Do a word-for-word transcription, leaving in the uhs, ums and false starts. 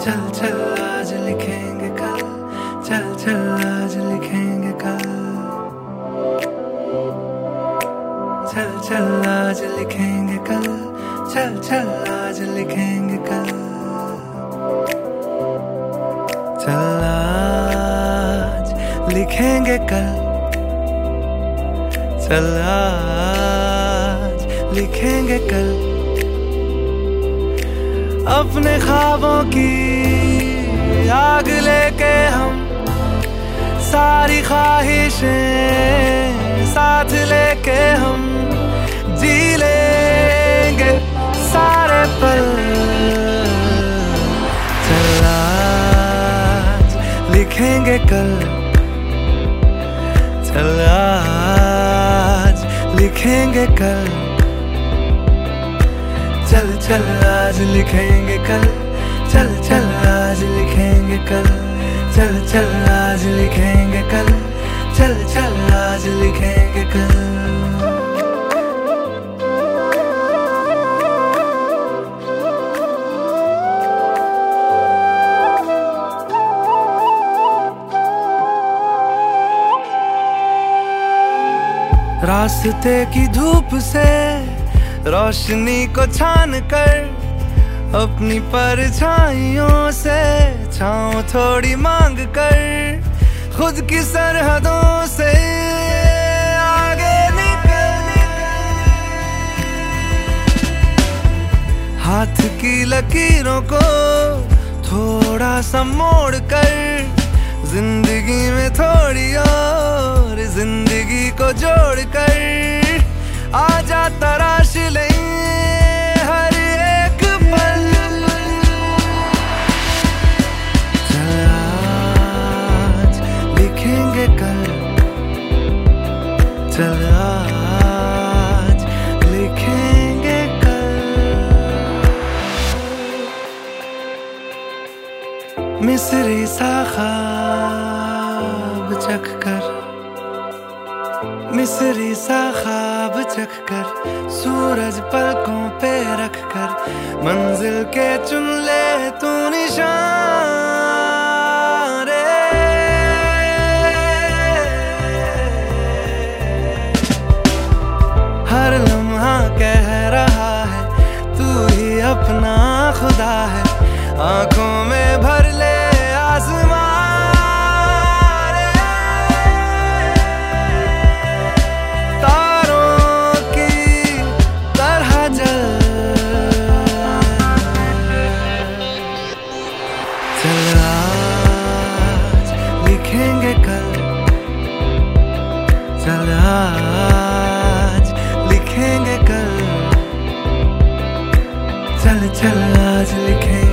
चल चल आज लिखेंगे कल, चल चल आज लिखेंगे कल, चल चल आज लिखेंगे कल, चल चल आज लिखेंगे कल, चल आज लिखेंगे कल, चल आज लिखेंगे कल, अपने ख्वाबों की आग लेके हम सारी ख्वाहिशें साथ लेके हम जी लेंगे सारे पल, चल आज लिखेंगे कल, चल आज लिखेंगे कल, चल चल आज लिखेंगे कल, चल चल आज लिखेंगे कल, चल चल आज लिखेंगे कल, चल चल आज लिखेंगे कल। रास्ते की धूप से रोशनी को छान कर, अपनी परछाइयों से छाँव थोड़ी मांग कर, खुद की सरहदों से आगे निकल, हाथ की लकीरों को थोड़ा सा मोड़ कर, जिंदगी में थोड़ी और जिंदगी को जोड़ कर, आजा तराश ले हर एक पल, चल आज लिखेंगे कल, चल आज लिखेंगे कल, मिस्री सा ख्वाब चख कर, मिस्री सा ख्वाब चख कर, सूरज पलकों पे रख कर, मंजिल के चुन ले तू निशान रे, हर लम्हा कह रहा है तू ही अपना खुदा है, आंखों में भर ले आसमां, चल आज लिखेंगे कल, चल आज लिखेंगे कल, चल चल आज लिखेंगे